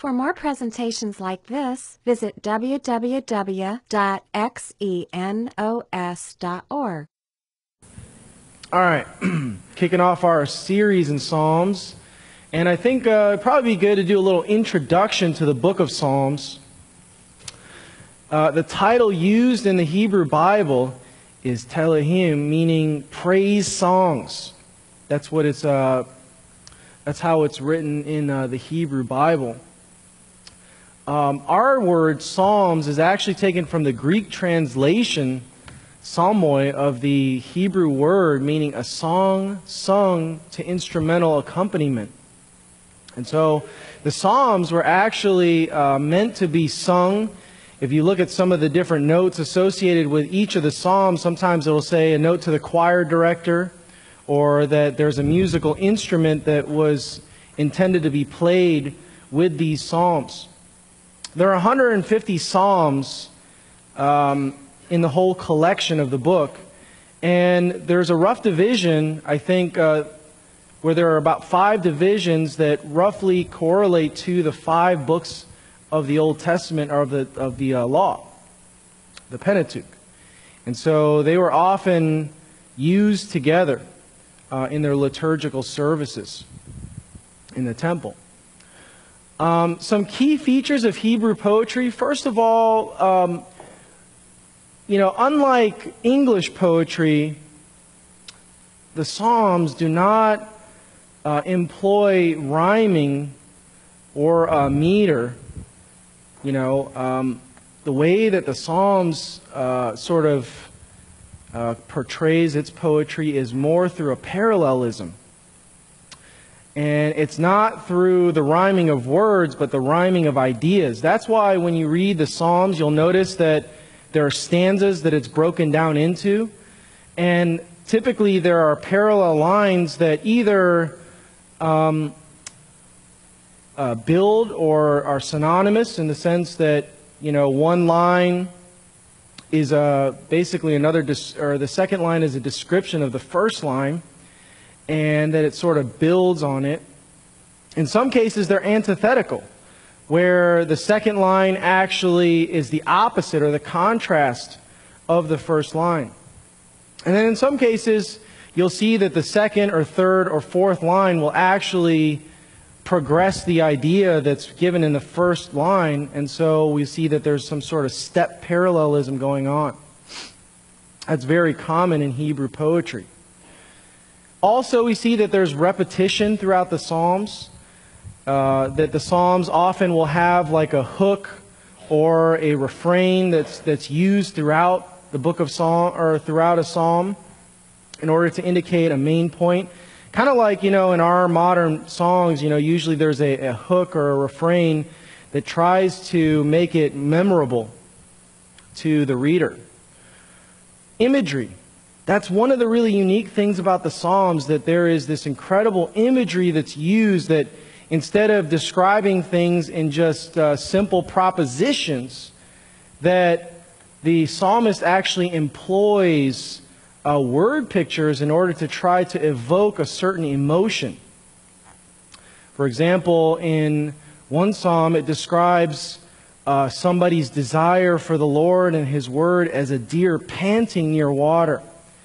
For more presentations like this, visit www.xenos.org. All right, kicking off our series in Psalms, and I think it'd probably be good to do a little introduction to the book of Psalms. The title used in the Hebrew Bible is Tehillim, meaning praise songs. That's what it's. That's how it's written in the Hebrew Bible. Our word Psalms is actually taken from the Greek translation psalmoi of the Hebrew word, meaning a song sung to instrumental accompaniment. And so the Psalms were actually meant to be sung. If you look at some of the different notes associated with each of the Psalms, sometimes it will say a note to the choir director, or that there's a musical instrument that was intended to be played with these Psalms. There are 150 Psalms in the whole collection of the book, and there's a rough division, I think, where there are about 5 divisions that roughly correlate to the 5 books of the Old Testament, or of the law, the Pentateuch. And so they were often used together in their liturgical services in the temple. Some key features of Hebrew poetry. First of all, unlike English poetry, the Psalms do not employ rhyming or meter. The way that the Psalms portrays its poetry is more through a parallelism. And it's not through the rhyming of words, but the rhyming of ideas. That's why when you read the Psalms, you'll notice that there are stanzas that it's broken down into. And typically there are parallel lines that either build or are synonymous, in the sense that, one line is basically the second line is a description of the first line, and that it sort of builds on it. In some cases, they're antithetical, where the second line actually is the opposite or the contrast of the first line. And then in some cases, you'll see that the second or third or fourth line will actually progress the idea that's given in the first line, and so we see that there's some sort of step parallelism going on. That's very common in Hebrew poetry. Also, we see that there's repetition throughout the Psalms, that the Psalms often will have like a hook or a refrain that's used throughout the book of Psalm, or throughout a psalm, in order to indicate a main point. Kind of like, in our modern songs, usually there's a hook or a refrain that tries to make it memorable to the reader. Imagery. That's one of the really unique things about the Psalms, that there is this incredible imagery that's used, that instead of describing things in just simple propositions, that the psalmist actually employs word pictures in order to try to evoke a certain emotion. For example, in one psalm, it describes somebody's desire for the Lord and His Word as a deer panting near water.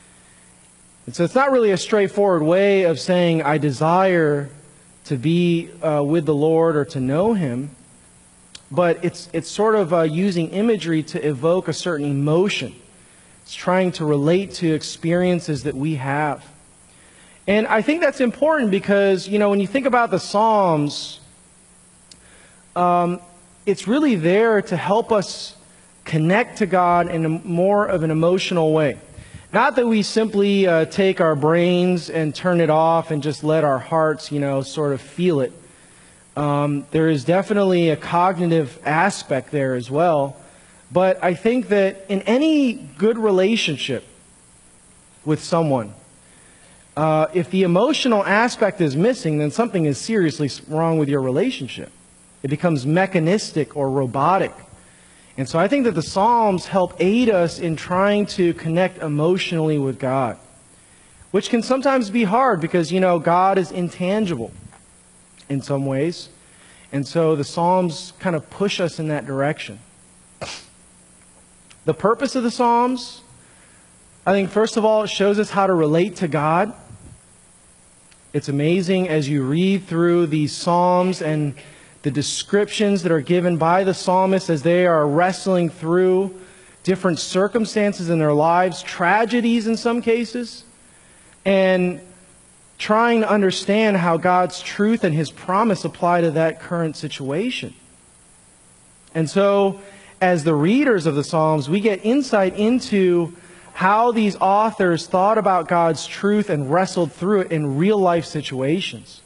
And so it's not really a straightforward way of saying, I desire to be with the Lord or to know Him, but it's sort of using imagery to evoke a certain emotion. It's trying to relate to experiences that we have. And I think that's important because, when you think about the Psalms, it's really there to help us connect to God in more of an emotional way. Not that we simply take our brains and turn it off and just let our hearts, sort of feel it. There is definitely a cognitive aspect there as well. But I think that in any good relationship with someone, if the emotional aspect is missing, then something is seriously wrong with your relationship. It becomes mechanistic or robotic. And so I think that the Psalms help aid us in trying to connect emotionally with God, which can sometimes be hard because, God is intangible in some ways. And so the Psalms kind of push us in that direction. The purpose of the Psalms, I think, first of all, it shows us how to relate to God. It's amazing as you read through these Psalms and the descriptions that are given by the psalmists as they are wrestling through different circumstances in their lives, tragedies in some cases, and trying to understand how God's truth and His promise apply to that current situation. And so, as the readers of the Psalms, we get insight into how these authors thought about God's truth and wrestled through it in real life situations.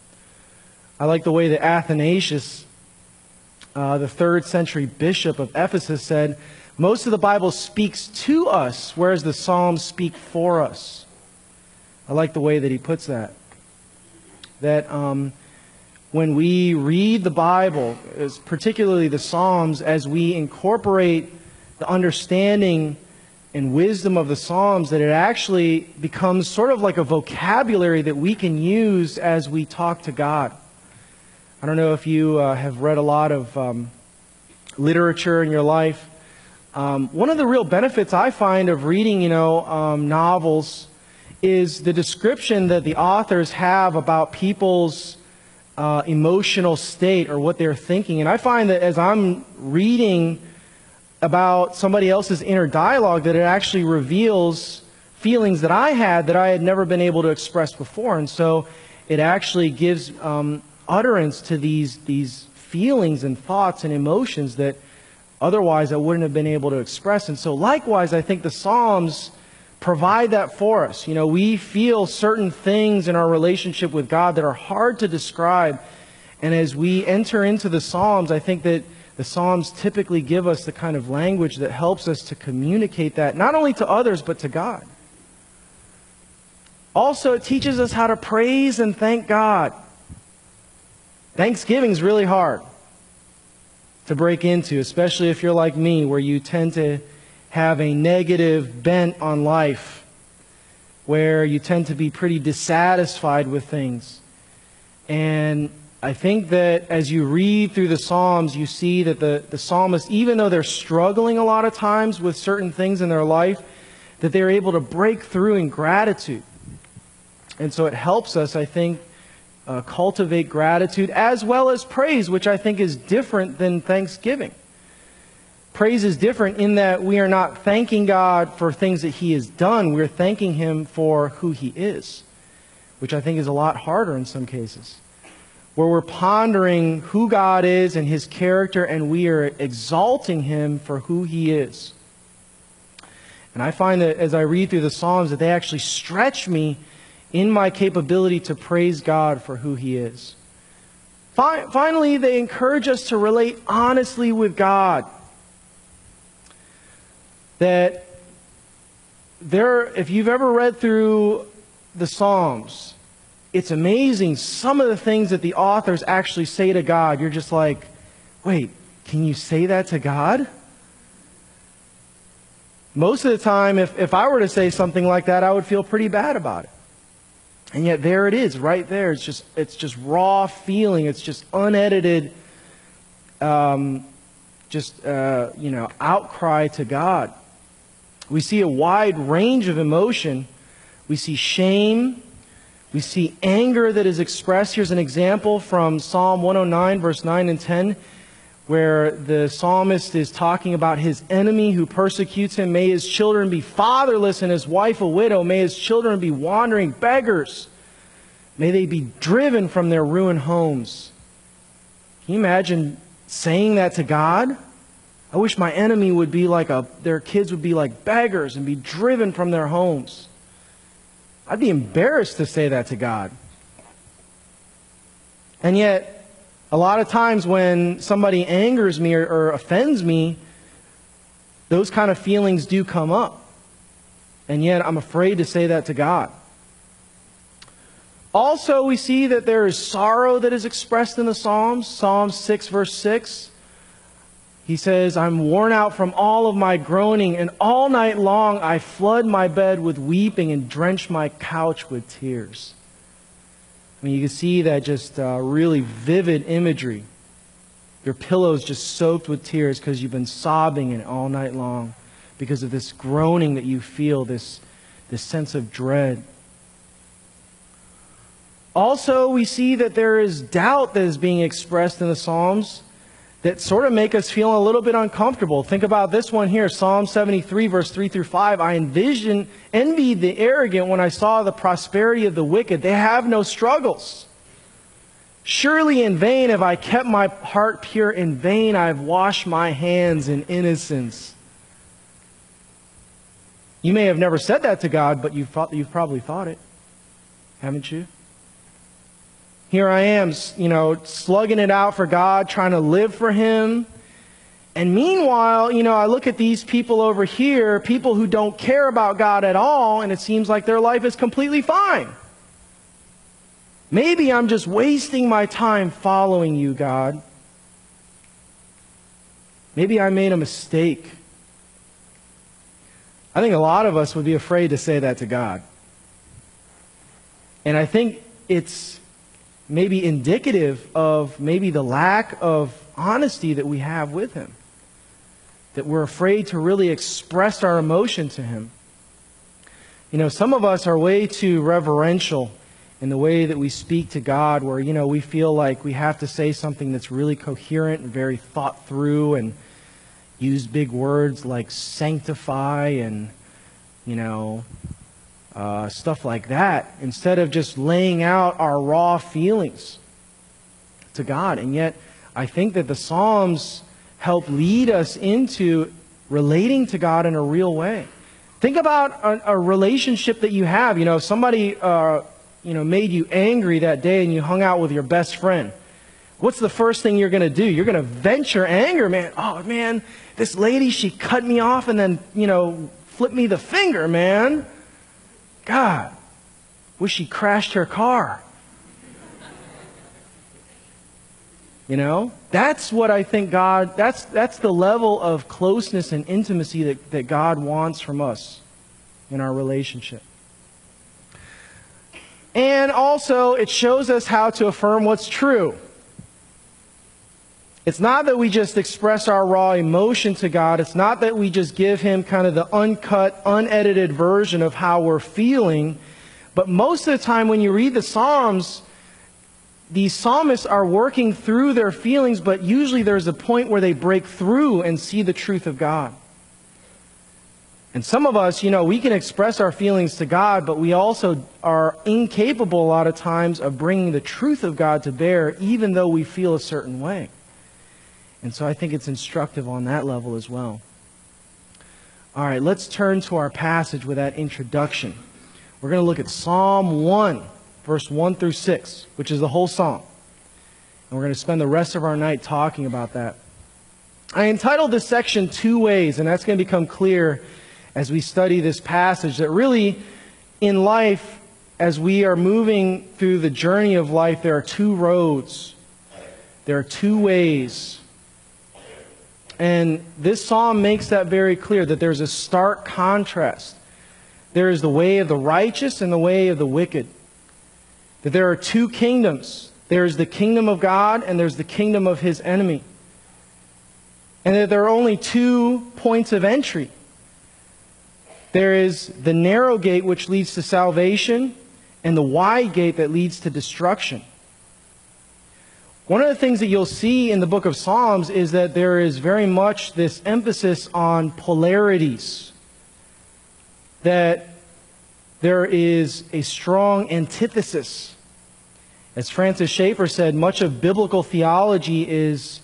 I like the way that Athanasius, the 3rd century bishop of Ephesus, said, most of the Bible speaks to us, whereas the Psalms speak for us. I like the way that he puts that. That when we read the Bible, particularly the Psalms, as we incorporate the understanding and wisdom of the Psalms, that it actually becomes sort of like a vocabulary that we can use as we talk to God. I don't know if you have read a lot of literature in your life. One of the real benefits I find of reading, novels is the description that the authors have about people's emotional state or what they're thinking. And I find that as I'm reading about somebody else's inner dialogue, that it actually reveals feelings that I had never been able to express before. And so it actually gives utterance to these feelings and thoughts and emotions that otherwise I wouldn't have been able to express. And so likewise, I think the Psalms provide that for us. We feel certain things in our relationship with God that are hard to describe. And as we enter into the Psalms, I think that the Psalms typically give us the kind of language that helps us to communicate that, not only to others, but to God. Also, it teaches us how to praise and thank God. Thanksgiving is really hard to break into, especially if you're like me, where you tend to have a negative bent on life, where you tend to be pretty dissatisfied with things. And I think that as you read through the Psalms, you see that the psalmists, even though they're struggling a lot of times with certain things in their life, that they're able to break through in gratitude. And so it helps us, I think, cultivate gratitude as well as praise, which I think is different than thanksgiving. Praise is different in that we are not thanking God for things that He has done. We're thanking Him for who He is, which I think is a lot harder in some cases, where we're pondering who God is and His character, and we are exalting Him for who He is. And I find that as I read through the Psalms, that they actually stretch me in my capability to praise God for who He is. Finally, they encourage us to relate honestly with God. That if you've ever read through the Psalms, it's amazing some of the things that the authors actually say to God. You're just like, wait, can you say that to God? Most of the time, if I were to say something like that, I would feel pretty bad about it. And yet there it is, right there. It's just raw feeling. It's just unedited, outcry to God. We see a wide range of emotion. We see shame. We see anger that is expressed. Here's an example from Psalm 109, verse 9 and 10, where the psalmist is talking about his enemy who persecutes him. May his children be fatherless and his wife a widow. May his children be wandering beggars. May they be driven from their ruined homes. Can you imagine saying that to God? I wish my enemy would be like their kids would be like beggars and be driven from their homes. I'd be embarrassed to say that to God. And yet, a lot of times when somebody angers me or offends me, those kind of feelings do come up. And yet, I'm afraid to say that to God. Also, we see that there is sorrow that is expressed in the Psalms. Psalm 6, verse 6. He says, I'm worn out from all of my groaning, and all night long I flood my bed with weeping and drench my couch with tears. I mean, you can see that just really vivid imagery Your pillow's just soaked with tears because you've been sobbing in it all night long because of this groaning that you feel, this sense of dread. Also, we see that there is doubt that is being expressed in the Psalms that sort of make us feel a little bit uncomfortable. Think about this one here, Psalm 73, verse 3 through 5. I envied the arrogant when I saw the prosperity of the wicked. They have no struggles. Surely in vain have I kept my heart pure. In vain I have washed my hands in innocence. You may have never said that to God, but you've probably thought it, haven't you? Here I am, slugging it out for God, trying to live for Him. And meanwhile, I look at these people over here, people who don't care about God at all, and it seems like their life is completely fine. Maybe I'm just wasting my time following you, God. Maybe I made a mistake. I think a lot of us would be afraid to say that to God. And I think it's maybe indicative of maybe the lack of honesty that we have with Him. That we're afraid to really express our emotion to Him. Some of us are way too reverential in the way that we speak to God, where, we feel like we have to say something that's really coherent and very thought through and use big words like sanctify and, stuff like that, instead of just laying out our raw feelings to God. And yet, I think that the Psalms help lead us into relating to God in a real way. Think about a relationship that you have. Somebody made you angry that day and you hung out with your best friend. What's the first thing you're going to do? You're going to vent your anger, man. Oh, man, this lady, she cut me off and then, flipped me the finger, man. God, wish she crashed her car. That's what I think God, that's the level of closeness and intimacy that God wants from us in our relationship. And also, it shows us how to affirm what's true. It's not that we just express our raw emotion to God. It's not that we just give Him kind of the uncut, unedited version of how we're feeling. But most of the time when you read the Psalms, these psalmists are working through their feelings, but usually there's a point where they break through and see the truth of God. And some of us, we can express our feelings to God, but we also are incapable a lot of times of bringing the truth of God to bear, even though we feel a certain way. And so I think it's instructive on that level as well. All right, let's turn to our passage with that introduction. We're going to look at Psalm 1, verse 1 through 6, which is the whole psalm. And we're going to spend the rest of our night talking about that. I entitled this section Two Ways, and that's going to become clear as we study this passage, that really in life, as we are moving through the journey of life, there are two roads. There are two ways. And this psalm makes that very clear, that there's a stark contrast. There is the way of the righteous and the way of the wicked. That there are two kingdoms. There's the kingdom of God and there's the kingdom of His enemy. And that there are only 2 points of entry. There is the narrow gate which leads to salvation and the wide gate that leads to destruction. One of the things that you'll see in the book of Psalms is that there is very much this emphasis on polarities. That there is a strong antithesis. As Francis Schaeffer said, much of biblical theology is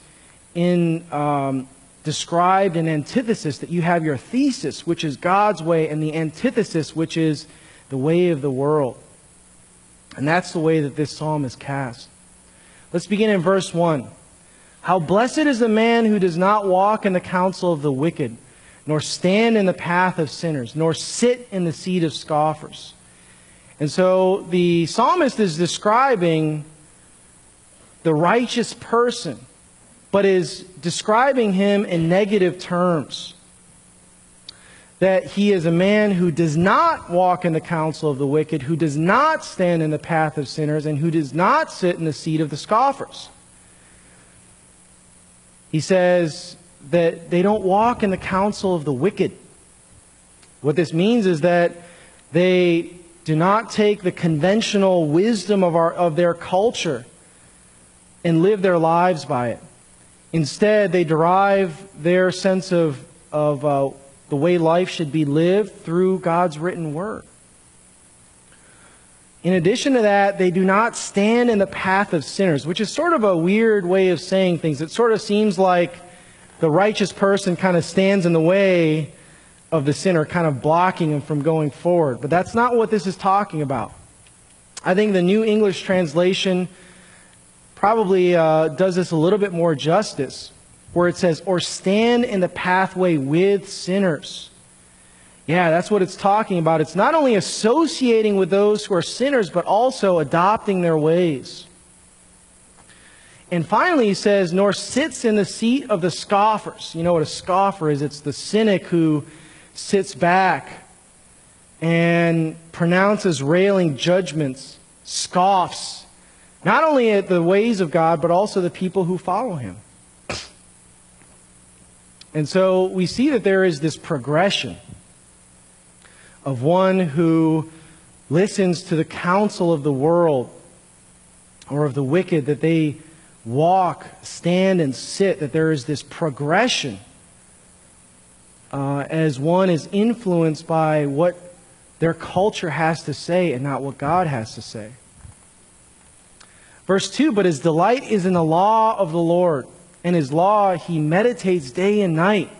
described in antithesis, that you have your thesis, which is God's way, and the antithesis, which is the way of the world. And that's the way that this psalm is cast. Let's begin in verse 1. How blessed is the man who does not walk in the counsel of the wicked, nor stand in the path of sinners, nor sit in the seat of scoffers. And so the psalmist is describing the righteous person, but is describing him in negative terms. That he is a man who does not walk in the counsel of the wicked, who does not stand in the path of sinners, and who does not sit in the seat of the scoffers. He says that they don't walk in the counsel of the wicked. What this means is that they do not take the conventional wisdom of their culture and live their lives by it. Instead, they derive their sense of the way life should be lived through God's written word. In addition to that, they do not stand in the path of sinners, which is sort of a weird way of saying things. It sort of seems like the righteous person kind of stands in the way of the sinner, kind of blocking him from going forward. But that's not what this is talking about. I think the New English Translation probably does this a little bit more justice, where it says, or stand in the pathway with sinners. Yeah, that's what it's talking about. It's not only associating with those who are sinners, but also adopting their ways. And finally, he says, nor sits in the seat of the scoffers. You know what a scoffer is? It's the cynic who sits back and pronounces railing judgments, scoffs, not only at the ways of God, but also the people who follow him. And so we see that there is this progression of one who listens to the counsel of the world or of the wicked, that they walk, stand, and sit, that there is this progression as one is influenced by what their culture has to say and not what God has to say. Verse 2, but his delight is in the law of the Lord, and his law he meditates day and night.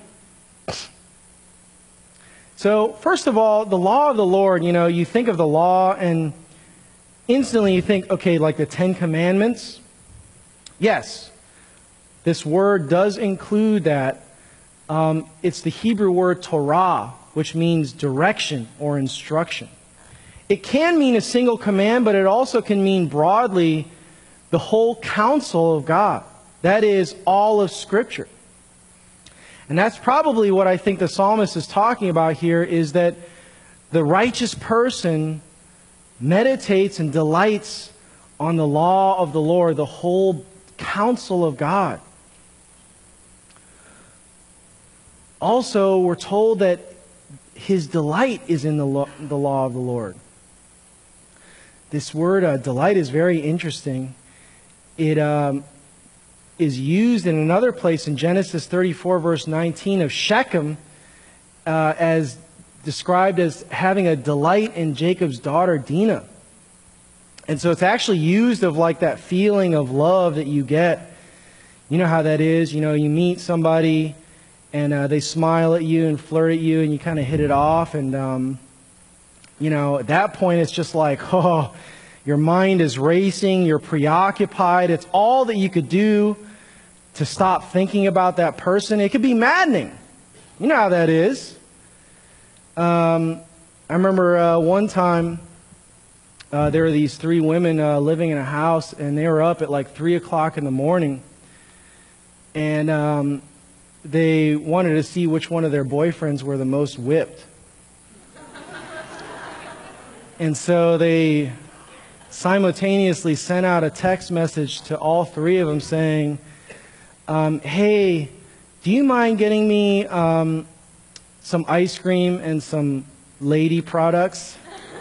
So, first of all, the law of the Lord, you think of the law and instantly you think, okay, like the Ten Commandments. Yes, this word does include that. It's the Hebrew word Torah, which means direction or instruction. It can mean a single command, but it also can mean broadly the whole counsel of God. That is, all of Scripture. And that's probably what I think the psalmist is talking about here, is that the righteous person meditates and delights on the law of the Lord, the whole counsel of God. Also, we're told that his delight is in the law of the Lord. This word delight is very interesting. It is used in another place in Genesis 34, verse 19, of Shechem as described as having a delight in Jacob's daughter Dinah. And so it's actually used of like that feeling of love that you get. You know how that is. You meet somebody and they smile at you and flirt at you and you kind of hit it off. And, at that point it's just like, oh, your mind is racing, you're preoccupied. It's all that you could do to stop thinking about that person. It could be maddening. You know how that is. I remember one time there were these three women living in a house, and they were up at like 3 o'clock in the morning, and they wanted to see which one of their boyfriends were the most whipped. And so they simultaneously sent out a text message to all three of them saying, hey, do you mind getting me some ice cream and some lady products?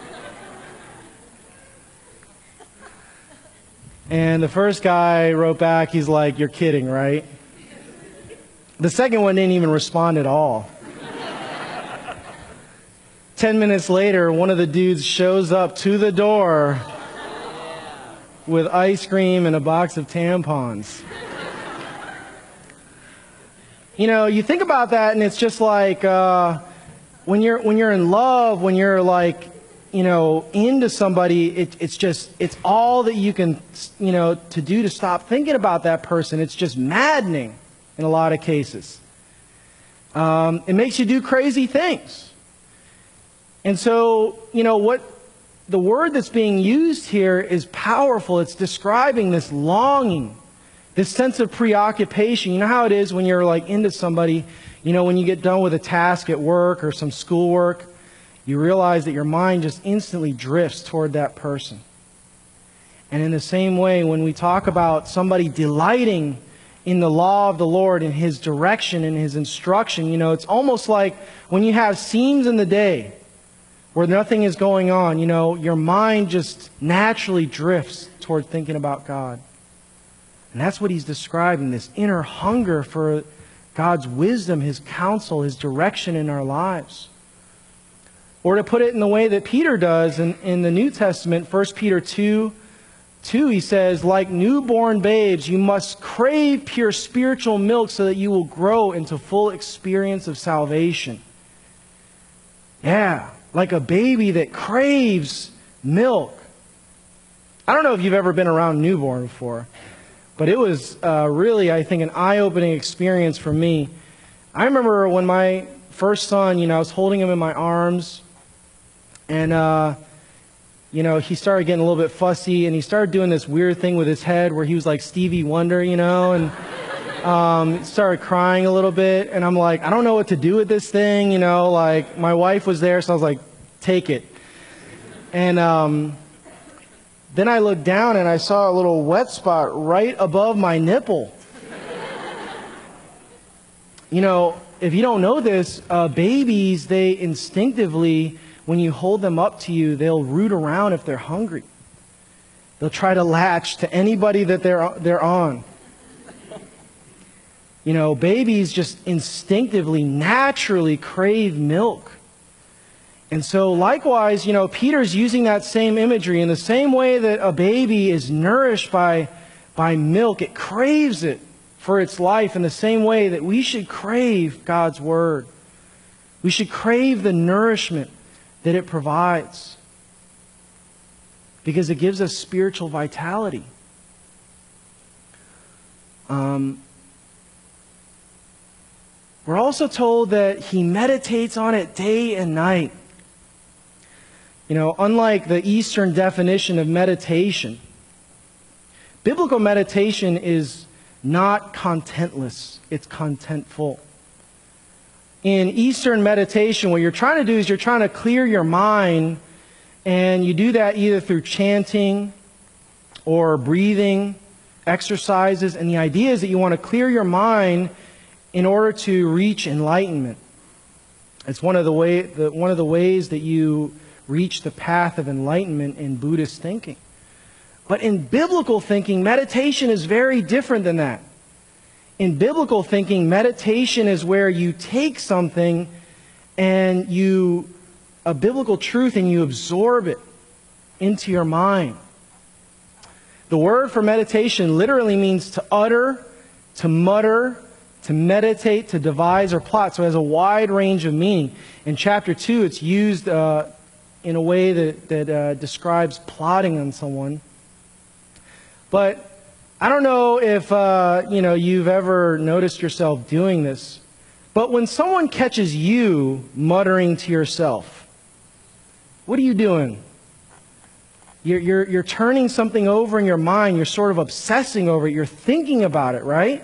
And the first guy wrote back, he's like, you're kidding, right? The second one didn't even respond at all. 10 minutes later, one of the dudes shows up to the door with ice cream and a box of tampons. You think about that and it's just like when you're in love, when you're like, into somebody, it's all that you can, to do to stop thinking about that person. It's just maddening in a lot of cases. It makes you do crazy things. And so, what the word that's being used here is powerful. It's describing this longing, this sense of preoccupation. You know how it is when you're like into somebody, when you get done with a task at work or some schoolwork, you realize that your mind just instantly drifts toward that person. And in the same way, when we talk about somebody delighting in the law of the Lord, in His direction, in His instruction. You know, it's almost like when you have seams in the day where nothing is going on, you know, your mind just naturally drifts toward thinking about God. And that's what he's describing, this inner hunger for God's wisdom, His counsel, His direction in our lives. Or to put it in the way that Peter does in the New Testament, 1 Peter 2, he says, like newborn babes, you must crave pure spiritual milk so that you will grow into full experience of salvation. Yeah, like a baby that craves milk. I don't know if you've ever been around newborn before, but it was really, I think, an eye-opening experience for me. I remember when my first son, you know, I was holding him in my arms, and you know, he started getting a little bit fussy, and he started doing this weird thing with his head where he was like Stevie Wonder, you know, and started crying a little bit. And I'm like, I don't know what to do with this thing, you know, like my wife was there, so I was like, take it. And then I looked down and I saw a little wet spot right above my nipple. You know, if you don't know this, babies, they instinctively, when you hold them up to you, they'll root around if they're hungry. They'll try to latch to anybody that they're on. You know, babies just instinctively, naturally crave milk. And so likewise, you know, Peter's using that same imagery in the same way that a baby is nourished by milk. It craves it for its life in the same way that we should crave God's Word. We should crave the nourishment that it provides, because it gives us spiritual vitality. We're also told that he meditates on it day and night. You know, unlike the Eastern definition of meditation, biblical meditation is not contentless, it's contentful. In Eastern meditation, what you're trying to do is you're trying to clear your mind, and you do that either through chanting or breathing exercises. And the idea is that you want to clear your mind in order to reach enlightenment. It's one of the ways that you reach the path of enlightenment in Buddhist thinking. But in biblical thinking, meditation is very different than that. In biblical thinking, meditation is where you take something and a biblical truth, and you absorb it into your mind. The word for meditation literally means to utter, to mutter, to meditate, to devise or plot. So it has a wide range of meaning. In chapter 2, it's used in a way that describes plotting on someone. But I don't know if you've ever noticed yourself doing this, but when someone catches you muttering to yourself, what are you doing? You're turning something over in your mind. You're sort of obsessing over it. You're thinking about it, right?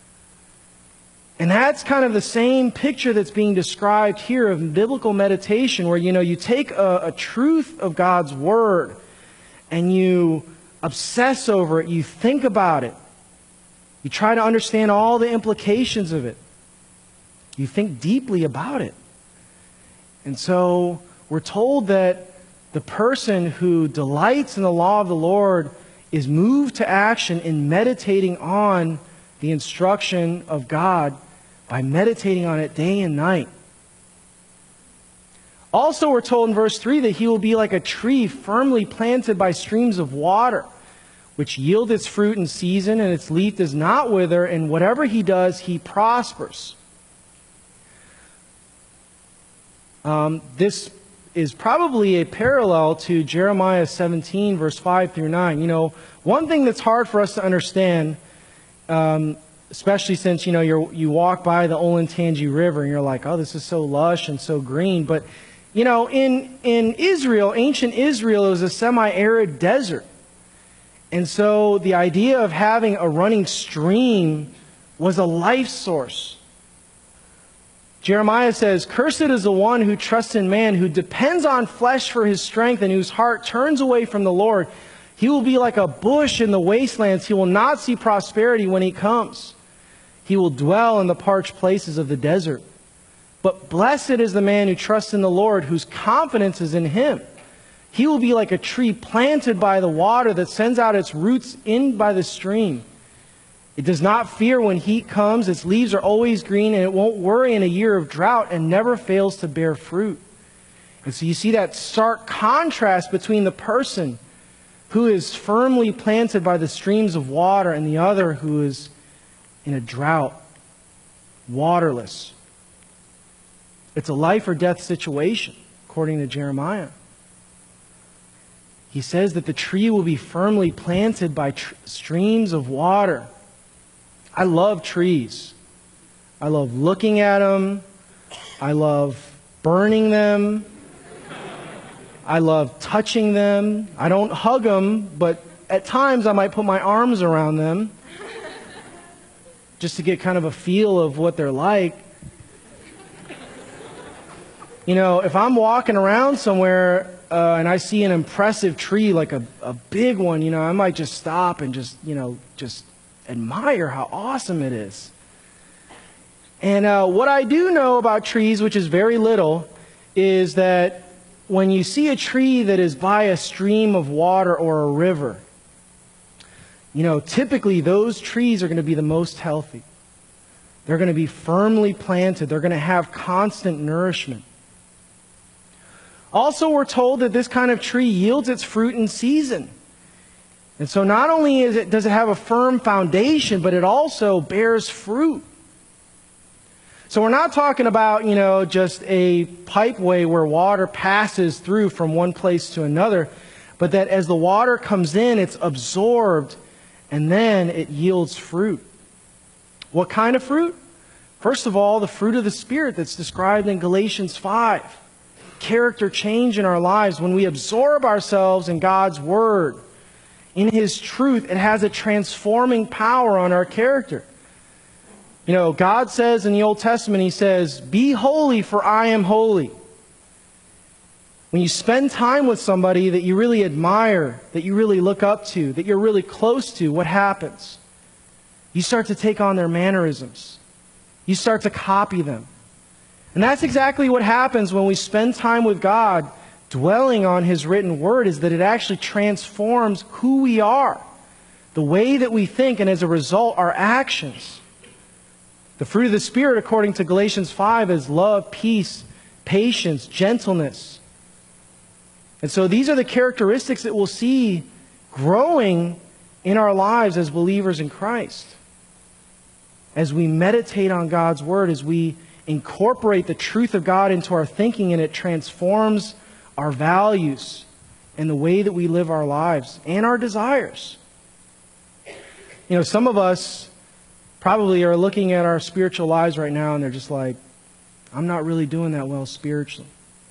And that's kind of the same picture that's being described here of biblical meditation, where you take a truth of God's Word and you obsess over it, you think about it. You try to understand all the implications of it. You think deeply about it. And so we're told that the person who delights in the law of the Lord is moved to action in meditating on the instruction of God by meditating on it day and night. Also, we're told in verse 3 that he will be like a tree firmly planted by streams of water, which yield its fruit in season, and its leaf does not wither, and whatever he does, he prospers. This is probably a parallel to Jeremiah 17, verse 5 through 9. You know, one thing that's hard for us to understand, especially since, you walk by the Olentangy River and you're like, oh, this is so lush and so green. But, in Israel, ancient Israel, it was a semi-arid desert. And so the idea of having a running stream was a life source. Jeremiah says, "Cursed is the one who trusts in man, who depends on flesh for his strength, and whose heart turns away from the Lord. He will be like a bush in the wastelands. He will not see prosperity when he comes. He will dwell in the parched places of the desert. But blessed is the man who trusts in the Lord, whose confidence is in Him. He will be like a tree planted by the water that sends out its roots in by the stream. It does not fear when heat comes. Its leaves are always green, and it won't worry in a year of drought, and never fails to bear fruit. And so you see that stark contrast between the person who is firmly planted by the streams of water and the other who is in a drought, waterless. It's a life or death situation, according to Jeremiah. He says that the tree will be firmly planted by streams of water. I love trees. I love looking at them. I love burning them. I love touching them. I don't hug them, but at times I might put my arms around them just to get kind of a feel of what they're like. You know, if I'm walking around somewhere and I see an impressive tree, like a big one, you know, I might just stop and just admire how awesome it is. And what I do know about trees, which is very little, is that when you see a tree that is by a stream of water or a river, you know, typically those trees are going to be the most healthy. They're going to be firmly planted. They're going to have constant nourishment. Also, we're told that this kind of tree yields its fruit in season. And so not only does it have a firm foundation, but it also bears fruit. So we're not talking about, you know, just a pipeway where water passes through from one place to another, but that as the water comes in, it's absorbed and then it yields fruit. What kind of fruit? First of all, the fruit of the Spirit that's described in Galatians 5. Character change in our lives. When we absorb ourselves in God's Word, in His truth, it has a transforming power on our character. You know, God says in the Old Testament, He says, "Be holy, for I am holy." When you spend time with somebody that you really admire, that you really look up to, that you're really close to, what happens? You start to take on their mannerisms. You start to copy them. And that's exactly what happens when we spend time with God, dwelling on His written Word, is that it actually transforms who we are, the way that we think, and as a result, our actions. The fruit of the Spirit, according to Galatians 5, is love, peace, patience, gentleness. And so these are the characteristics that we'll see growing in our lives as believers in Christ. As we meditate on God's Word, as we incorporate the truth of God into our thinking, and it transforms our values and the way that we live our lives and our desires. You know, some of us probably are looking at our spiritual lives right now and they're just like, I'm not really doing that well spiritually.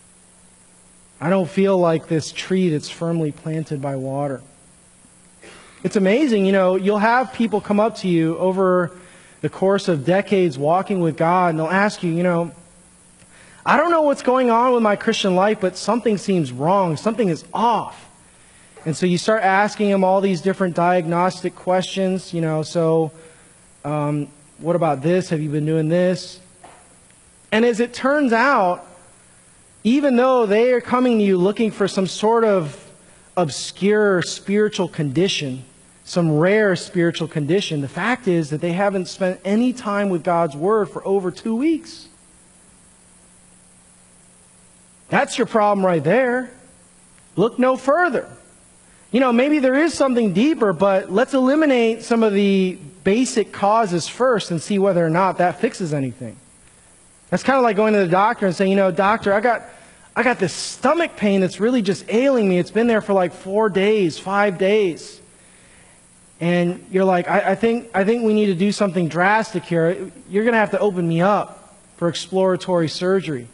I don't feel like this tree that's firmly planted by water. It's amazing, you know, you'll have people come up to you over the course of decades walking with God, and they'll ask you, you know, I don't know what's going on with my Christian life, but something seems wrong. Something is off. And so you start asking them all these different diagnostic questions, you know, so what about this? Have you been doing this? And as it turns out, even though they are coming to you looking for some sort of obscure spiritual condition, some rare spiritual condition, the fact is that they haven't spent any time with God's Word for over 2 weeks. That's your problem right there. Look no further. You know, maybe there is something deeper, but let's eliminate some of the basic causes first and see whether or not that fixes anything. That's kind of like going to the doctor and saying, you know, doctor, I got this stomach pain that's really just ailing me. It's been there for like 4 days, 5 days. And you're like, I think we need to do something drastic here. You're going to have to open me up for exploratory surgery.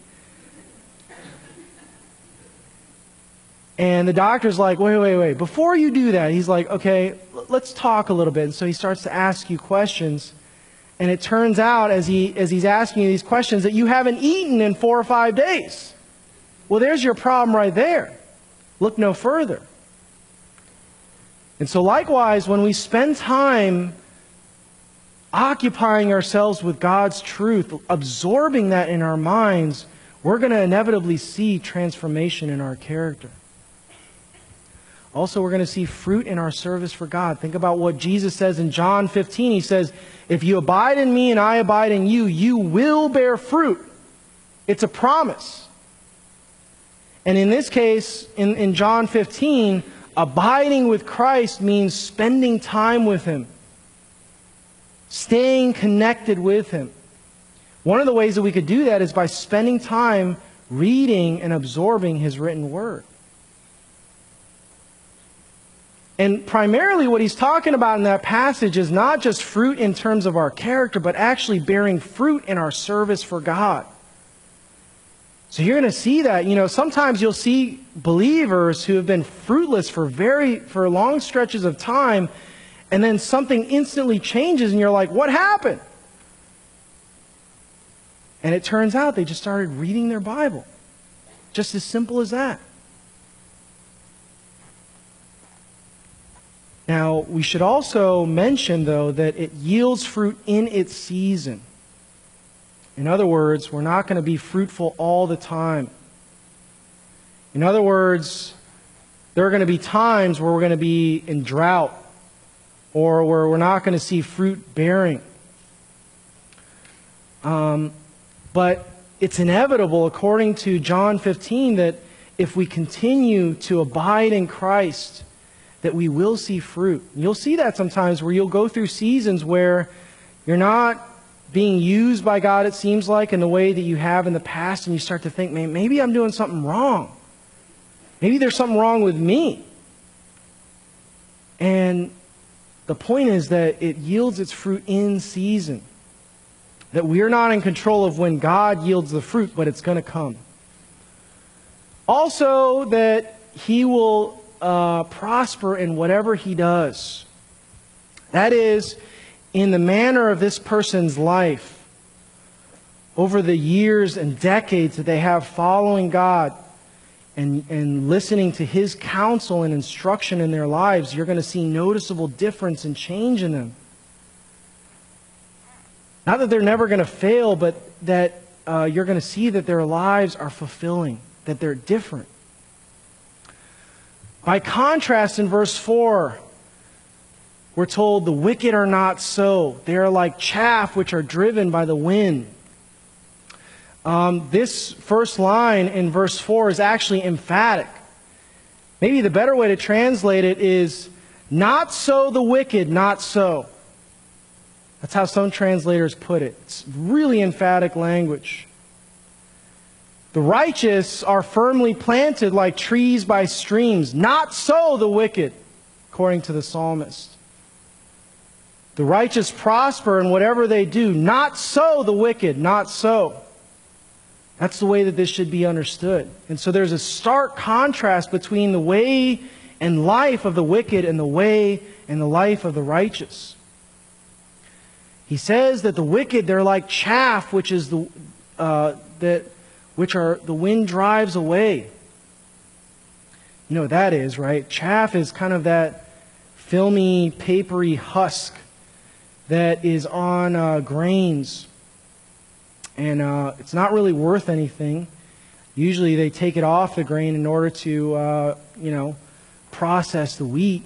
And the doctor's like, wait. Before you do that, he's like, okay, let's talk a little bit. And so he starts to ask you questions. And it turns out, as he's asking you these questions, that you haven't eaten in 4 or 5 days. Well, there's your problem right there. Look no further. And so likewise, when we spend time occupying ourselves with God's truth, absorbing that in our minds, we're going to inevitably see transformation in our character. Also, we're going to see fruit in our service for God. Think about what Jesus says in John 15. He says, if you abide in me and I abide in you, you will bear fruit. It's a promise. And in this case, in John 15, abiding with Christ means spending time with Him, staying connected with Him. One of the ways that we could do that is by spending time reading and absorbing His written Word. And primarily what he's talking about in that passage is not just fruit in terms of our character, but actually bearing fruit in our service for God. So you're going to see that, sometimes you'll see believers who have been fruitless for long stretches of time, and then something instantly changes and you're like, what happened? And it turns out they just started reading their Bible. Just as simple as that. Now, we should also mention, though, that it yields fruit in its season. In other words, we're not going to be fruitful all the time. In other words, there are going to be times where we're going to be in drought or where we're not going to see fruit bearing. But it's inevitable, according to John 15, that if we continue to abide in Christ, that we will see fruit. You'll see that sometimes where you'll go through seasons where you're not being used by God, it seems like, in the way that you have in the past, and you start to think, man, maybe I'm doing something wrong. Maybe there's something wrong with me. And the point is that it yields its fruit in season. That we're not in control of when God yields the fruit, but it's going to come. Also, that He will prosper in whatever he does. That is, in the manner of this person's life, over the years and decades that they have following God and listening to His counsel and instruction in their lives, you're going to see noticeable difference and change in them. Not that they're never going to fail, but that you're going to see that their lives are fulfilling, that they're different. By contrast, in verse 4, we're told the wicked are not so. They are like chaff which are driven by the wind. This first line in verse 4 is actually emphatic. Maybe the better way to translate it is, not so the wicked, not so. That's how some translators put it. It's really emphatic language. The righteous are firmly planted like trees by streams. Not so the wicked, according to the psalmist. The righteous prosper in whatever they do. Not so the wicked, not so. That's the way that this should be understood. And so there's a stark contrast between the way and life of the wicked and the way and the life of the righteous. He says that the wicked, they're like chaff, which is the wind drives away. You know what that is, right? Chaff is kind of that filmy, papery husk that is on grains. And it's not really worth anything. Usually they take it off the grain in order to, process the wheat.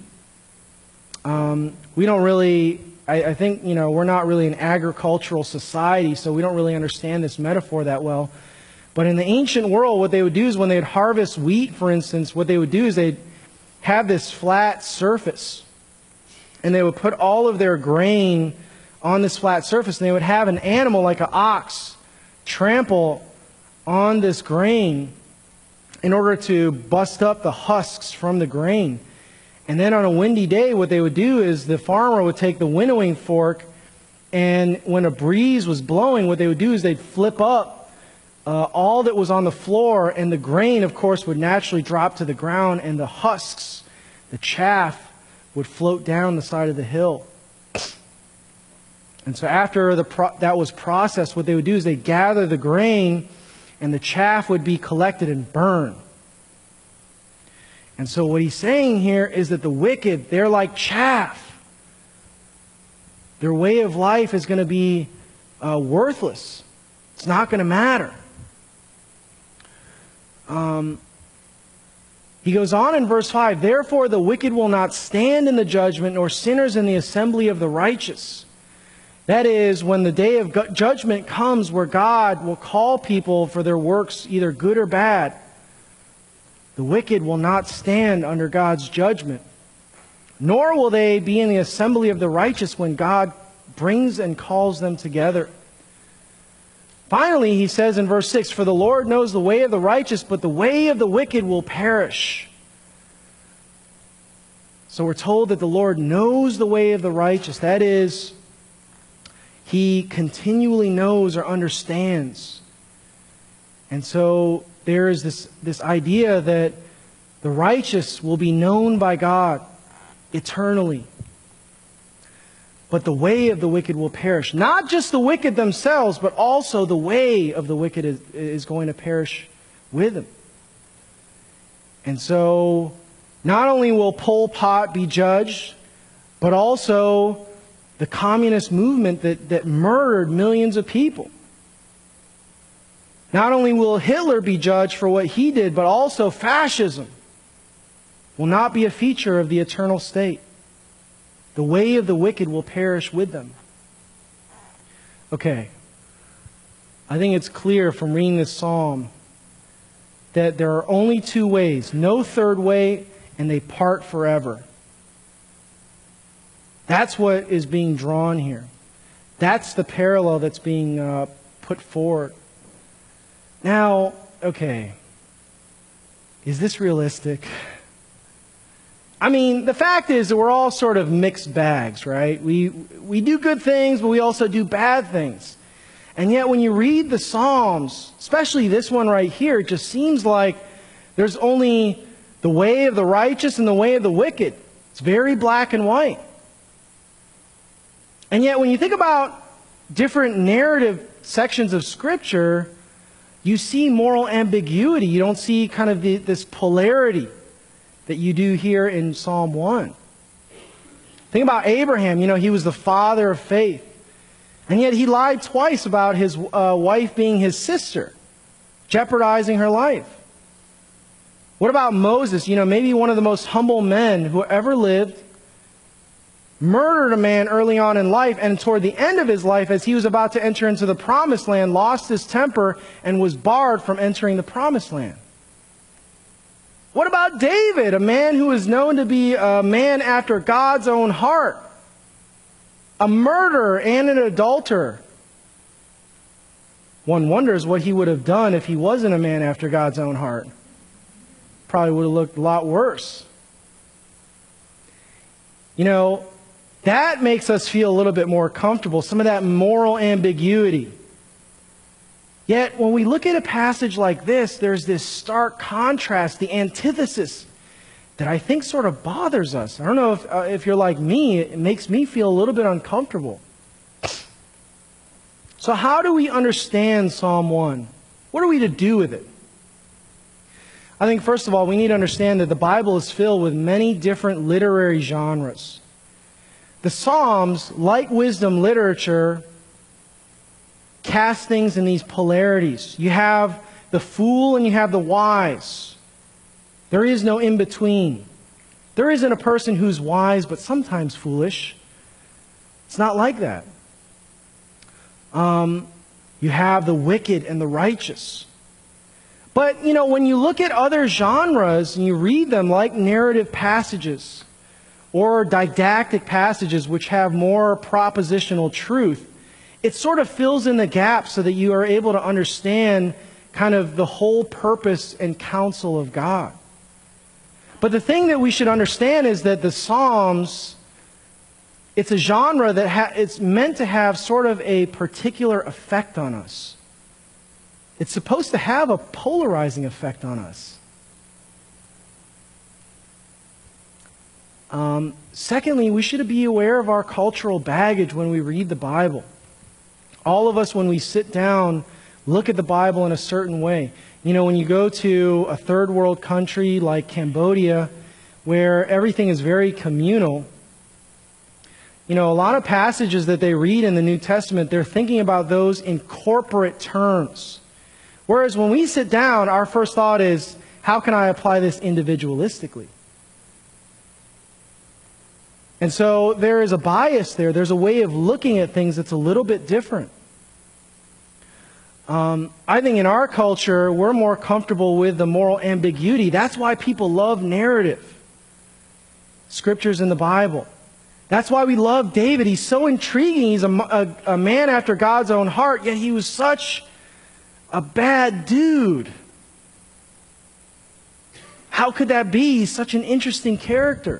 We don't really, I think, we're not really an agricultural society, so we don't really understand this metaphor that well. But in the ancient world, what they would do is when they'd harvest wheat, for instance, what they would do is they'd have this flat surface. And they would put all of their grain on this flat surface. And they would have an animal like an ox trample on this grain in order to bust up the husks from the grain. And then on a windy day, what they would do is the farmer would take the winnowing fork, and when a breeze was blowing, what they would do is they'd flip up all that was on the floor, and the grain, of course, would naturally drop to the ground, and the husks, the chaff, would float down the side of the hill. And so after that was processed, what they would do is they'd gather the grain, and the chaff would be collected and burned. And so what he's saying here is that the wicked, they're like chaff. Their way of life is going to be worthless. It's not going to matter. He goes on in verse 5, "Therefore the wicked will not stand in the judgment, nor sinners in the assembly of the righteous." That is, when the day of judgment comes where God will call people for their works, either good or bad, the wicked will not stand under God's judgment. Nor will they be in the assembly of the righteous when God brings and calls them together. Finally, he says in verse 6, "For the Lord knows the way of the righteous, but the way of the wicked will perish." So we're told that the Lord knows the way of the righteous. That is, He continually knows or understands. And so there is this idea that the righteous will be known by God eternally. But the way of the wicked will perish. Not just the wicked themselves, but also the way of the wicked is going to perish with them. And so, not only will Pol Pot be judged, but also the communist movement that murdered millions of people. Not only will Hitler be judged for what he did, but also fascism will not be a feature of the eternal state. The way of the wicked will perish with them. Okay. I think it's clear from reading this psalm that there are only two ways, no third way, and they part forever. That's what is being drawn here. That's the parallel that's being put forward. Now, okay, is this realistic? I mean, the fact is that we're all sort of mixed bags, right? We do good things, but we also do bad things. And yet when you read the Psalms, especially this one right here, it just seems like there's only the way of the righteous and the way of the wicked. It's very black and white. And yet when you think about different narrative sections of Scripture, you see moral ambiguity. You don't see kind of this polarity that you do here in Psalm 1. Think about Abraham. He was the father of faith. And yet he lied twice about his wife being his sister, jeopardizing her life. What about Moses? Maybe one of the most humble men who ever lived, murdered a man early on in life, and toward the end of his life, as he was about to enter into the promised land, lost his temper and was barred from entering the promised land. What about David, a man who is known to be a man after God's own heart? A murderer and an adulterer. One wonders what he would have done if he wasn't a man after God's own heart. Probably would have looked a lot worse. That makes us feel a little bit more comfortable, some of that moral ambiguity. Yet, when we look at a passage like this, there's this stark contrast, the antithesis, that I think sort of bothers us. I don't know if you're like me, it makes me feel a little bit uncomfortable. So how do we understand Psalm 1? What are we to do with it? I think, first of all, we need to understand that the Bible is filled with many different literary genres. The Psalms, like wisdom literature, cast things in these polarities. You have the fool and you have the wise. There is no in-between. There isn't a person who's wise but sometimes foolish. It's not like that. You have the wicked and the righteous. But, when you look at other genres and you read them like narrative passages or didactic passages which have more propositional truth, it sort of fills in the gaps so that you are able to understand kind of the whole purpose and counsel of God. But the thing that we should understand is that the Psalms, it's a genre that it's meant to have sort of a particular effect on us. It's supposed to have a polarizing effect on us. Secondly, we should be aware of our cultural baggage when we read the Bible. All of us, when we sit down, look at the Bible in a certain way. When you go to a third world country like Cambodia, where everything is very communal, You know, a lot of passages that they read in the New Testament, they're thinking about those in corporate terms. Whereas when we sit down, our first thought is, how can I apply this individualistically? And so there is a bias there. There's a way of looking at things that's a little bit different. I think in our culture, we're more comfortable with the moral ambiguity. That's why people love narrative. Scriptures in the Bible. That's why we love David. He's so intriguing. He's a man after God's own heart, yet he was such a bad dude. How could that be? He's such an interesting character.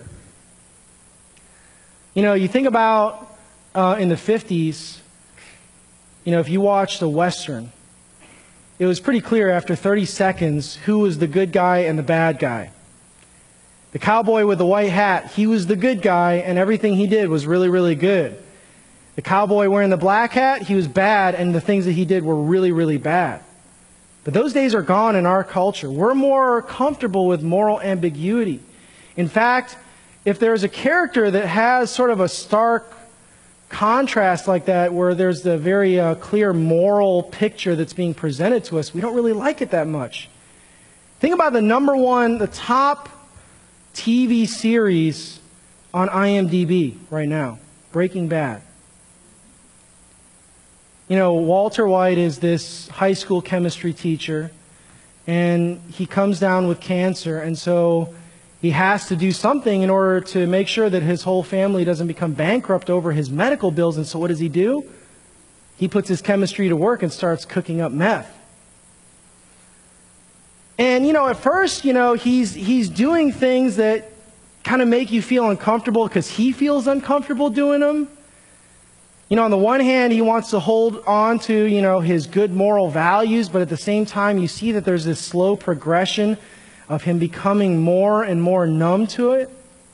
You know, you think about in the 50s, you know, if you watched a Western, it was pretty clear after 30 seconds who was the good guy and the bad guy. The cowboy with the white hat, he was the good guy, and everything he did was really, really good. The cowboy wearing the black hat, he was bad, and the things that he did were really, really bad. But those days are gone in our culture. We're more comfortable with moral ambiguity. In fact, if there's a character that has sort of a stark contrast like that, where there's the very clear moral picture that's being presented to us, we don't really like it that much. Think about the top TV series on IMDb right now, Breaking Bad. You know, Walter White is this high school chemistry teacher, and he comes down with cancer, and so he has to do something in order to make sure that his whole family doesn't become bankrupt over his medical bills. And so what does he do? He puts his chemistry to work and starts cooking up meth. And, you know, at first, you know, he's doing things that kind of make you feel uncomfortable because he feels uncomfortable doing them. You know, on the one hand, he wants to hold on to, you know, his good moral values, but at the same time, you see that there's this slow progression of him becoming more and more numb to it.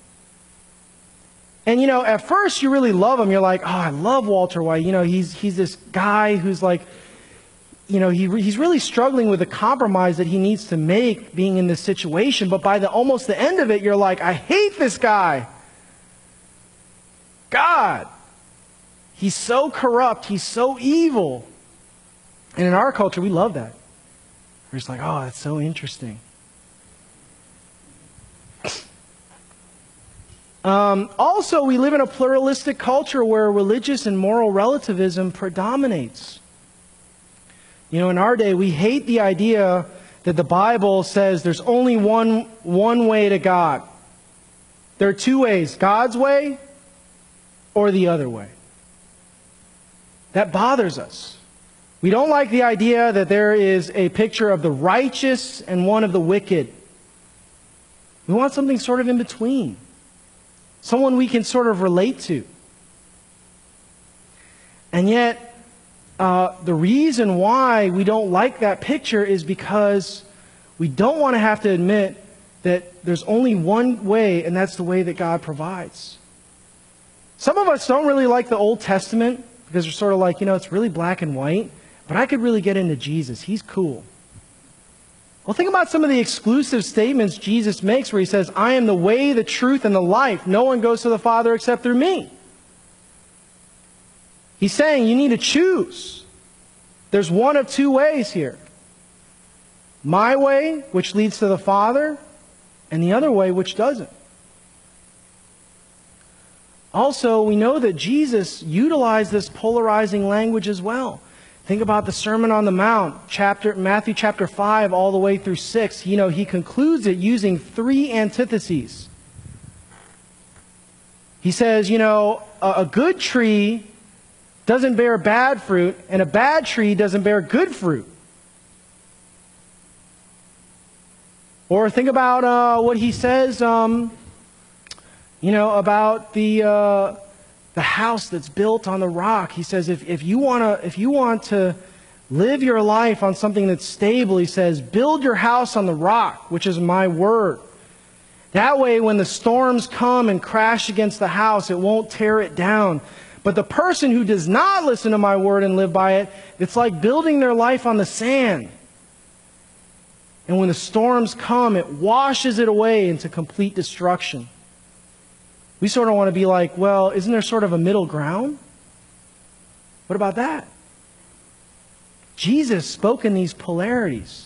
And, you know, at first you really love him. You're like, oh, I love Walter White. You know, he's this guy who's like, you know, he's really struggling with the compromise that he needs to make being in this situation. But by almost the end of it, you're like, I hate this guy. God, he's so corrupt. He's so evil. And in our culture, we love that. We're just like, oh, that's so interesting. Also, we live in a pluralistic culture where religious and moral relativism predominates. You know, in our day, we hate the idea that the Bible says there's only one way to God. There are two ways, God's way or the other way. That bothers us. We don't like the idea that there is a picture of the righteous and one of the wicked. We want something sort of in between. Someone we can sort of relate to. And yet, the reason why we don't like that picture is because we don't want to have to admit that there's only one way, and that's the way that God provides. Some of us don't really like the Old Testament because we're sort of like, you know, it's really black and white, but I could really get into Jesus. He's cool. Well, think about some of the exclusive statements Jesus makes where he says, I am the way, the truth, and the life. No one goes to the Father except through me. He's saying you need to choose. There's one of two ways here. My way, which leads to the Father, and the other way, which doesn't. Also, we know that Jesus utilized this polarizing language as well. Think about the Sermon on the Mount, Matthew chapter 5 all the way through 6. You know, he concludes it using three antitheses. He says, you know, a good tree doesn't bear bad fruit, and a bad tree doesn't bear good fruit. Or think about what he says, you know, about the house that's built on the rock. He says, if you want to live your life on something that's stable, he says, build your house on the rock, which is my word. That way, when the storms come and crash against the house, it won't tear it down. But the person who does not listen to my word and live by it, it's like building their life on the sand. And when the storms come, it washes it away into complete destruction. We sort of want to be like, well, isn't there sort of a middle ground? What about that? Jesus spoke in these polarities.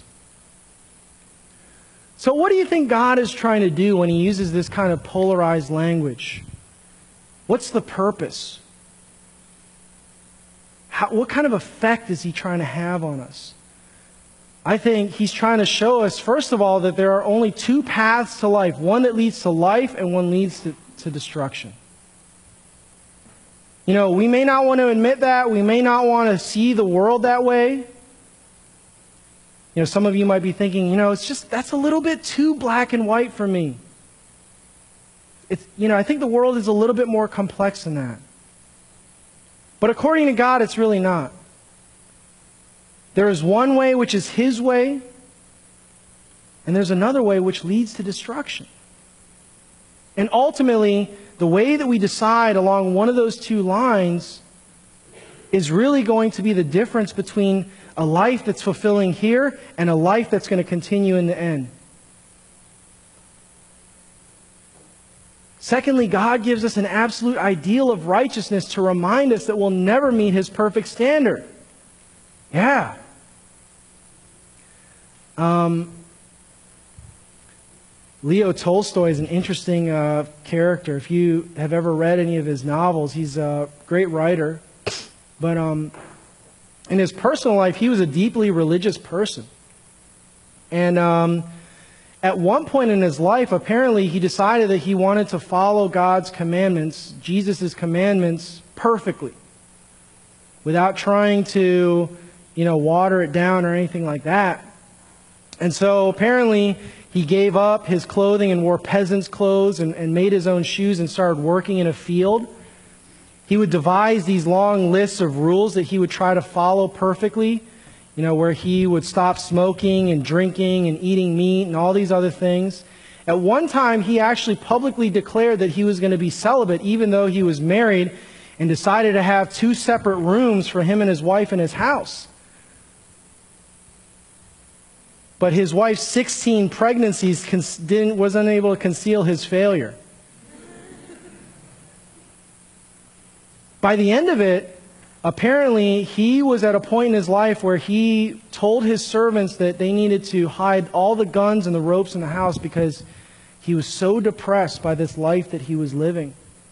So what do you think God is trying to do when he uses this kind of polarized language? What's the purpose? What kind of effect is he trying to have on us? I think he's trying to show us, first of all, that there are only two paths to life. One that leads to life and one leads to destruction. You know, we may not want to admit that. We may not want to see the world that way. You know, some of you might be thinking, you know, it's just, that's a little bit too black and white for me. I think the world is a little bit more complex than that. But according to God, it's really not. There is one way which is his way, and there's another way which leads to destruction. And ultimately, the way that we decide along one of those two lines is really going to be the difference between a life that's fulfilling here and a life that's going to continue in the end. Secondly, God gives us an absolute ideal of righteousness to remind us that we'll never meet his perfect standard. Yeah. Leo Tolstoy is an interesting character. If you have ever read any of his novels, he's a great writer. But in his personal life, he was a deeply religious person. And at one point in his life, apparently he decided that he wanted to follow God's commandments, Jesus' commandments, perfectly, without trying to, water it down or anything like that. And so apparently he gave up his clothing and wore peasant's clothes and made his own shoes and started working in a field. He would devise these long lists of rules that he would try to follow perfectly, where he would stop smoking and drinking and eating meat and all these other things. At one time, he actually publicly declared that he was going to be celibate, even though he was married, and decided to have 2 separate rooms for him and his wife in his house. But his wife's 16 pregnancies was unable to conceal his failure. By the end of it, apparently, he was at a point in his life where he told his servants that they needed to hide all the guns and the ropes in the house because he was so depressed by this life that he was living.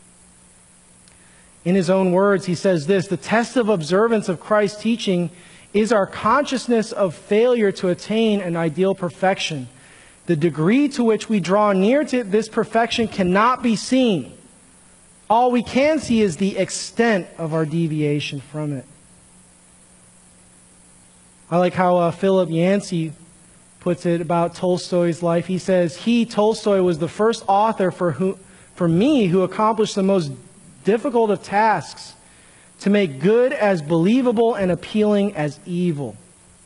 In his own words, he says this: the test of observance of Christ's teaching is our consciousness of failure to attain an ideal perfection. The degree to which we draw near to this perfection cannot be seen. All we can see is the extent of our deviation from it. I like how Philip Yancey puts it about Tolstoy's life. He says, Tolstoy, was the first author for me who accomplished the most difficult of tasks, to make good as believable and appealing as evil.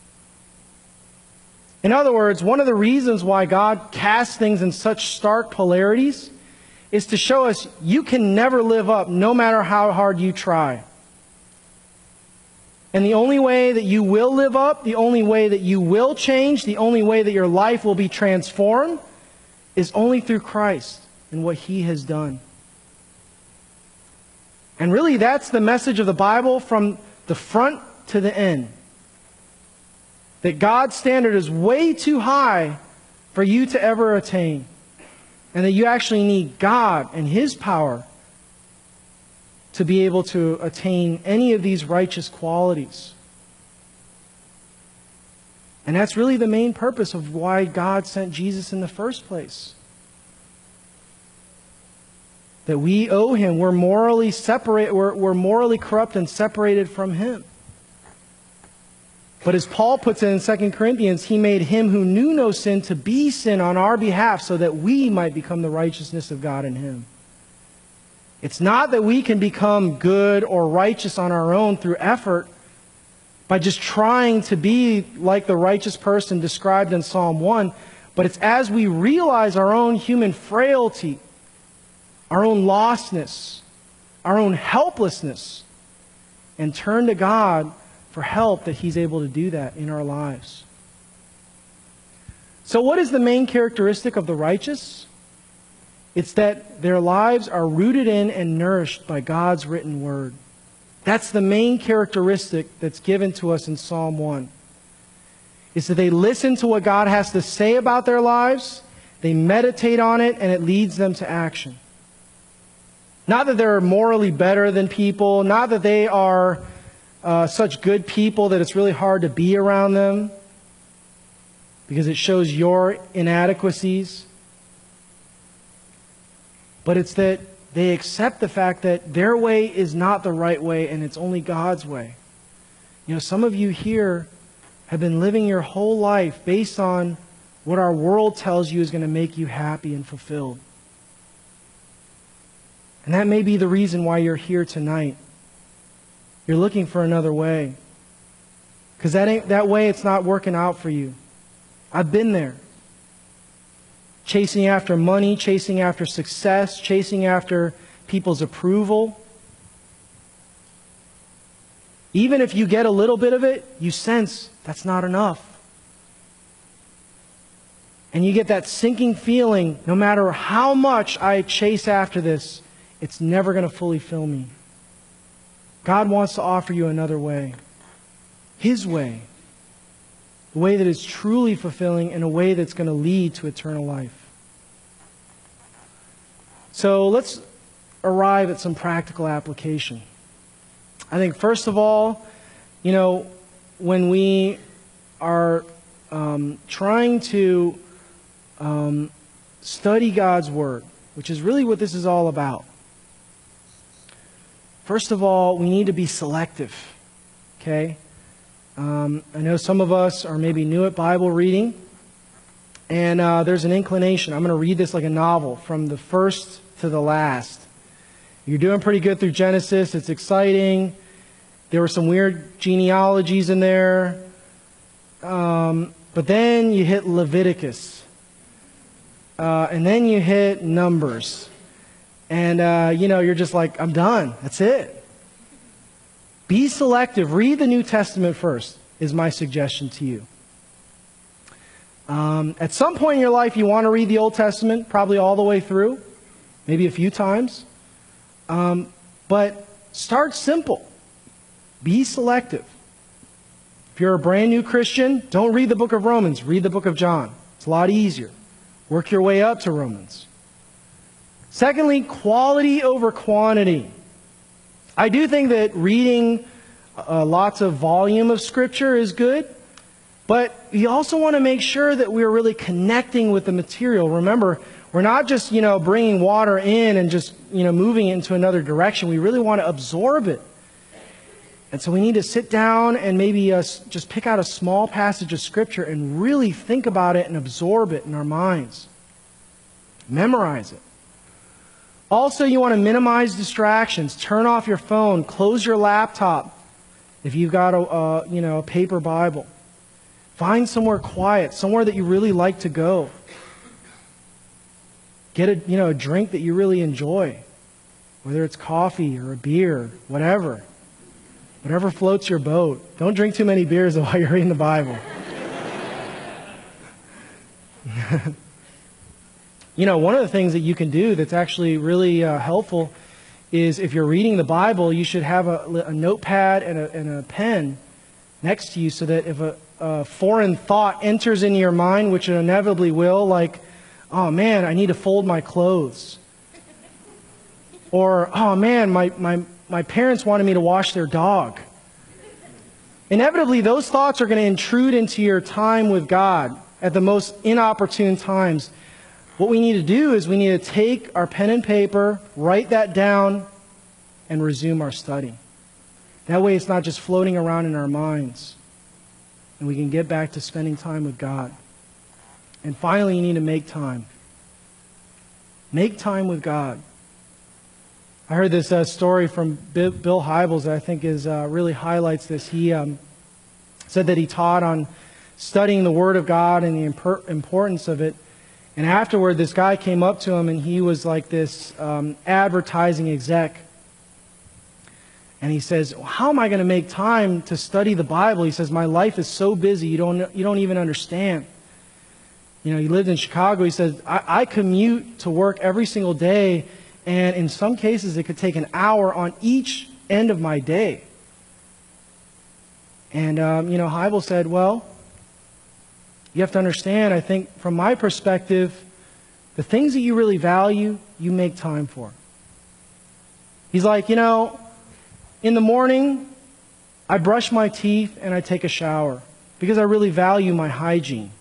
In other words, one of the reasons why God casts things in such stark polarities is to show us you can never live up no matter how hard you try. And the only way that you will live up, the only way that you will change, the only way that your life will be transformed is only through Christ and what he has done. And really, that's the message of the Bible from the front to the end. That God's standard is way too high for you to ever attain. And that you actually need God and his power to be able to attain any of these righteous qualities. And that's really the main purpose of why God sent Jesus in the first place. That we owe him. We're morally separate. We're morally corrupt and separated from him. But as Paul puts it in 2 Corinthians, he made him who knew no sin to be sin on our behalf so that we might become the righteousness of God in him. It's not that we can become good or righteous on our own through effort by just trying to be like the righteous person described in Psalm 1, but it's as we realize our own human frailty, our own lostness, our own helplessness, and turn to God for help that he's able to do that in our lives. So what is the main characteristic of the righteous? It's that their lives are rooted in and nourished by God's written word. That's the main characteristic that's given to us in Psalm 1. Is that they listen to what God has to say about their lives, they meditate on it, and it leads them to action. Not that they're morally better than people, not that they are such good people that it's really hard to be around them, because it shows your inadequacies. But it's that they accept the fact that their way is not the right way and it's only God's way. You know, some of you here have been living your whole life based on what our world tells you is going to make you happy and fulfilled. And that may be the reason why you're here tonight. You're looking for another way. Because that way it's not working out for you. I've been there. Chasing after money, chasing after success, chasing after people's approval. Even if you get a little bit of it, you sense that's not enough. And you get that sinking feeling, no matter how much I chase after this, it's never going to fully fill me. God wants to offer you another way. His way. A way that is truly fulfilling and a way that's going to lead to eternal life. So let's arrive at some practical application. I think first of all, you know, when we are trying to study God's Word, which is really what this is all about. First of all, we need to be selective. Okay? I know some of us are maybe new at Bible reading, and there's an inclination. I'm going to read this like a novel from the first to the last. You're doing pretty good through Genesis. It's exciting. There were some weird genealogies in there. But then you hit Leviticus. And then you hit Numbers. And, you're just like, I'm done. That's it. Be selective. Read the New Testament first, is my suggestion to you. At some point in your life, you want to read the Old Testament, probably all the way through, maybe a few times. But start simple. Be selective. If you're a brand new Christian, don't read the book of Romans. Read the book of John. It's a lot easier. Work your way up to Romans. Secondly, quality over quantity. I do think that reading lots of volume of Scripture is good, but you also want to make sure that we're really connecting with the material. Remember, we're not just, bringing water in and just, moving it into another direction. We really want to absorb it. And so we need to sit down and maybe just pick out a small passage of Scripture and really think about it and absorb it in our minds. Memorize it. Also, you want to minimize distractions. Turn off your phone. Close your laptop if you've got a paper Bible. Find somewhere quiet, somewhere that you really like to go. Get a drink that you really enjoy, whether it's coffee or a beer, whatever. Whatever floats your boat. Don't drink too many beers while you're reading the Bible. One of the things that you can do that's actually really helpful is if you're reading the Bible, you should have a notepad and a pen next to you so that if a foreign thought enters into your mind, which it inevitably will, like, oh man, I need to fold my clothes. Or, oh man, my parents wanted me to wash their dog. Inevitably, those thoughts are going to intrude into your time with God at the most inopportune times. What we need to do is we need to take our pen and paper, write that down, and resume our study. That way it's not just floating around in our minds. And we can get back to spending time with God. And finally, you need to make time. Make time with God. I heard this story from Bill Hybels that I think really highlights this. He said that he taught on studying the Word of God and the importance of it. And afterward, this guy came up to him, and he was like this advertising exec. And he says, how am I going to make time to study the Bible? He says, my life is so busy, you don't even understand. He lived in Chicago. He said, I commute to work every single day, and in some cases it could take an hour on each end of my day. And, Hybels said, well, you have to understand, I think from my perspective, the things that you really value, you make time for. He's like, in the morning, I brush my teeth and I take a shower because I really value my hygiene.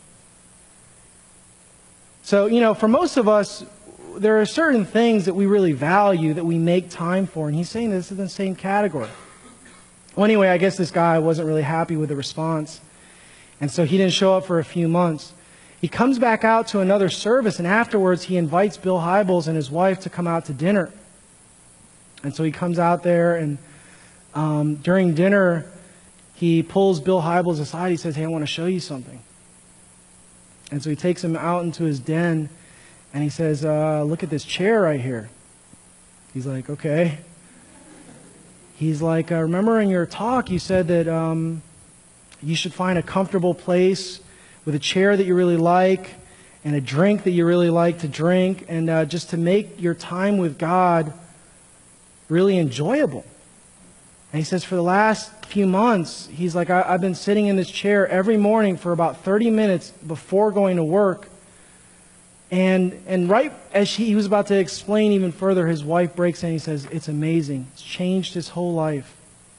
So, for most of us, there are certain things that we really value that we make time for. And he's saying this is in the same category. Well, anyway, I guess this guy wasn't really happy with the response. And so he didn't show up for a few months. He comes back out to another service, and afterwards he invites Bill Hybels and his wife to come out to dinner. And so he comes out there, and during dinner, he pulls Bill Hybels aside. He says, hey, I want to show you something. And so he takes him out into his den, and he says, look at this chair right here. He's like, okay. He's like, remember in your talk you said that you should find a comfortable place with a chair that you really like and a drink that you really like to drink, and just to make your time with God really enjoyable. And he says for the last few months, he's like, I've been sitting in this chair every morning for about 30 minutes before going to work. And right as he was about to explain even further, his wife breaks in and he says, it's amazing. It's changed his whole life.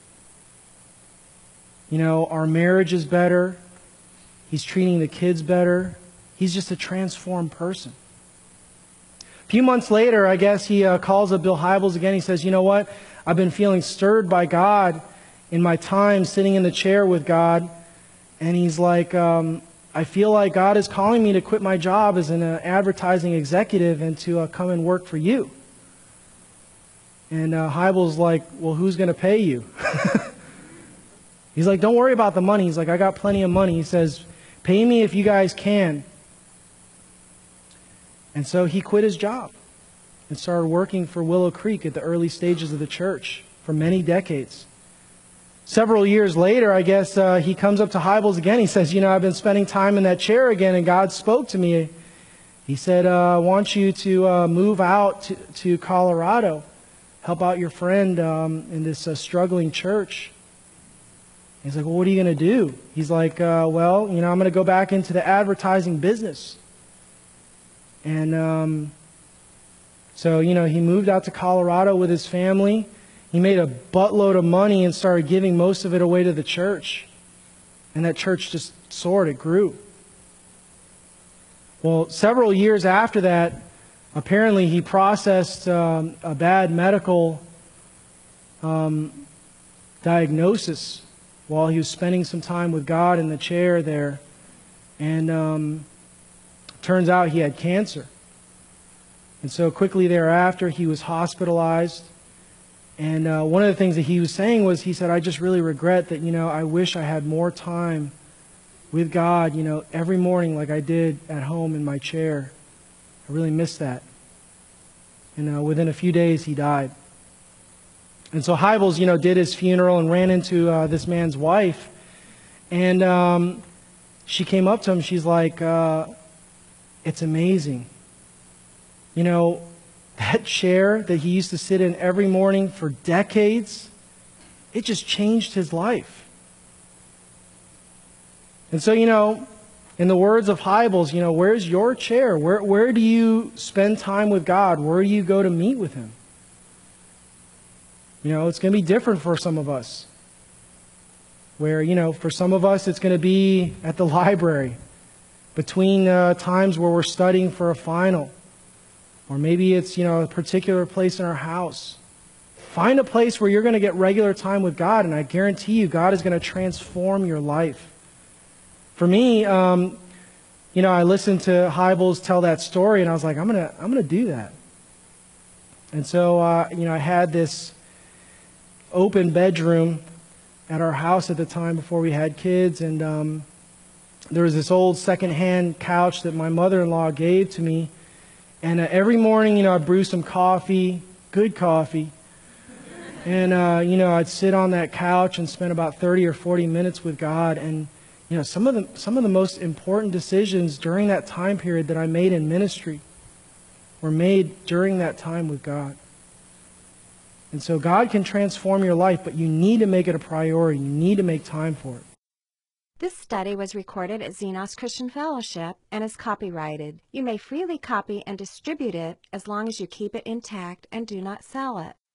Our marriage is better. He's treating the kids better. He's just a transformed person. A few months later, I guess he calls up Bill Hybels again. He says, you know what? I've been feeling stirred by God in my time sitting in the chair with God. And he's like, I feel like God is calling me to quit my job as an advertising executive and to come and work for you. And Hybels like, well, who's going to pay you? He's like, don't worry about the money. He's like, I got plenty of money. He says, pay me if you guys can. And so he quit his job and started working for Willow Creek at the early stages of the church for many decades. Several years later, I guess, he comes up to Hybels again. He says, I've been spending time in that chair again, and God spoke to me. He said, I want you to move out to Colorado, help out your friend in this struggling church. He's like, well, what are you going to do? He's like, I'm going to go back into the advertising business. And so, he moved out to Colorado with his family. He made a buttload of money and started giving most of it away to the church. And that church just soared. It grew. Well, several years after that, apparently he processed a bad medical diagnosis while he was spending some time with God in the chair there. And turns out he had cancer. And so quickly thereafter, he was hospitalized. And one of the things that he was saying was, he said, I just really regret that, I wish I had more time with God, every morning like I did at home in my chair. I really miss that. And within a few days, he died. And so Hybels, did his funeral and ran into this man's wife. And she came up to him. She's like, it's amazing. That chair that he used to sit in every morning for decades, it just changed his life. And so, in the words of Hybels, where's your chair? Where do you spend time with God? Where do you go to meet with Him? It's going to be different for some of us. Where, for some of us, it's going to be at the library between times where we're studying for a final. Or maybe it's, a particular place in our house. Find a place where you're going to get regular time with God, and I guarantee you God is going to transform your life. For me, I listened to Hybels tell that story, and I was like, I'm gonna do that. And so, I had this open bedroom at our house at the time before we had kids, and there was this old secondhand couch that my mother-in-law gave to me. And every morning, I'd brew some coffee, good coffee. And, I'd sit on that couch and spend about 30 or 40 minutes with God. And, You know, some of the most important decisions during that time period that I made in ministry were made during that time with God. And so God can transform your life, but you need to make it a priority. You need to make time for it. This study was recorded at Xenos Christian Fellowship and is copyrighted. You may freely copy and distribute it as long as you keep it intact and do not sell it.